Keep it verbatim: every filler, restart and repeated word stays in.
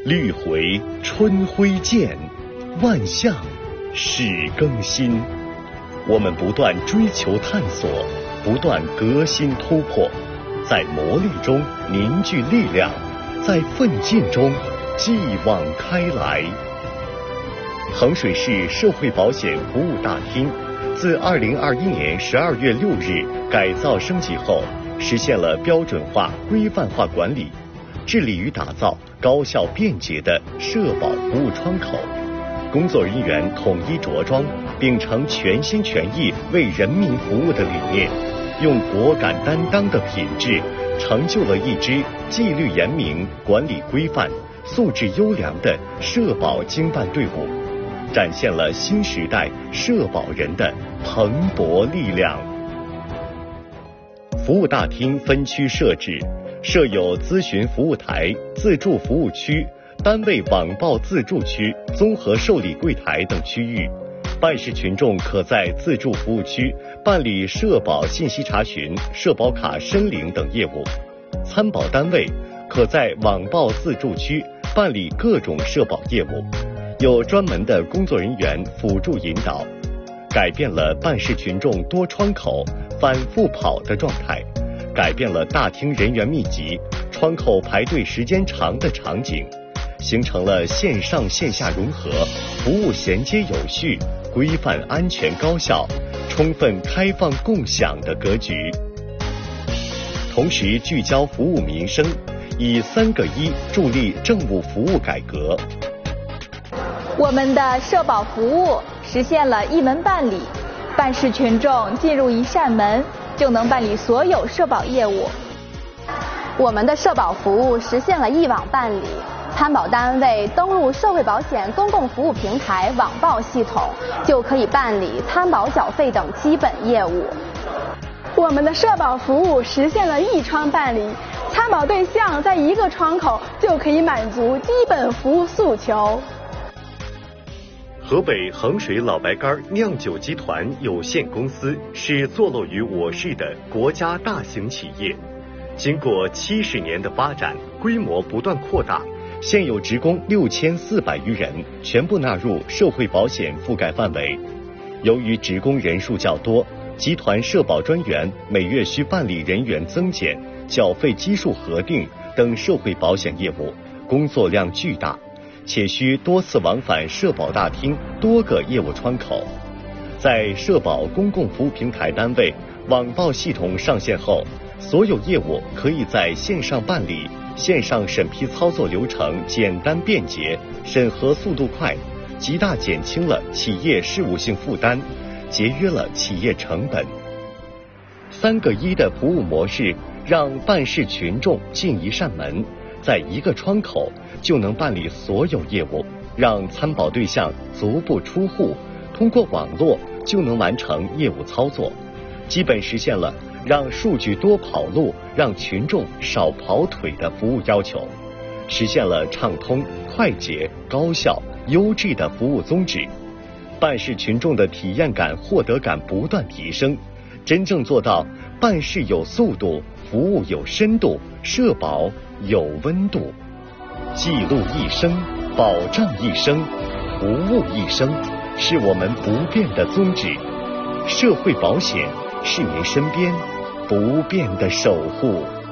绿回春晖见，万象始更新。我们不断追求探索，不断革新突破，在磨砺中凝聚力量，在奋进中继往开来。衡水市社会保险服务大厅自二零二一年十二月六日改造升级后，实现了标准化、规范化管理，致力于打造高效便捷的社保服务窗口。工作人员统一着装，秉承全心全意为人民服务的理念，用果敢担当的品质，成就了一支纪律严明、管理规范、素质优良的社保经办队伍，展现了新时代社保人的蓬勃力量。服务大厅分区设置，设有咨询服务台、自助服务区、单位网报自助区、综合受理柜台等区域。办事群众可在自助服务区办理社保信息查询、社保卡申领等业务，参保单位可在网报自助区办理各种社保业务，有专门的工作人员辅助引导，改变了办事群众多窗口反复跑的状态，改变了大厅人员密集、窗口排队时间长的场景，形成了线上线下融合、服务衔接有序、规范安全高效、充分开放共享的格局。同时聚焦服务民生，以三个一助力政务服务改革。 我们的社保服务实现了一门办理，办事群众进入一扇门就能办理所有社保业务。 我们的社保服务实现了一网办理，参保单位登录社会保险公共服务平台网报系统，就可以办理参保缴费等基本业务。 我们的社保服务实现了一窗办理，参保对象在一个窗口就可以满足基本服务诉求。 河北衡水老白干酿酒集团有限公司是坐落于我市的国家大型企业，经过七十年的发展，规模不断扩大，现有职工六千四百余人，全部纳入社会保险覆盖范围。由于职工人数较多，集团社保专员每月需办理人员增减、缴费基数核定等社会保险业务，工作量巨大，且需多次往返社保大厅多个业务窗口。在社保公共服务平台单位网报系统上线后，所有业务可以在线上办理，线上审批操作流程简单便捷，审核速度快，极大减轻了企业事务性负担，节约了企业成本。三个一的服务模式让办事群众进一扇门，在一个窗口就能办理所有业务，让参保对象足不出户，通过网络就能完成业务操作，基本实现了让数据多跑路，让群众少跑腿的服务要求，实现了畅通、快捷、高效、优质的服务宗旨。办事群众的体验感、获得感不断提升，真正做到办事有速度、服务有深度、社保有温度。记录一生，保障一生，服务一生，是我们不变的宗旨。社会保险是您身边不变的守护。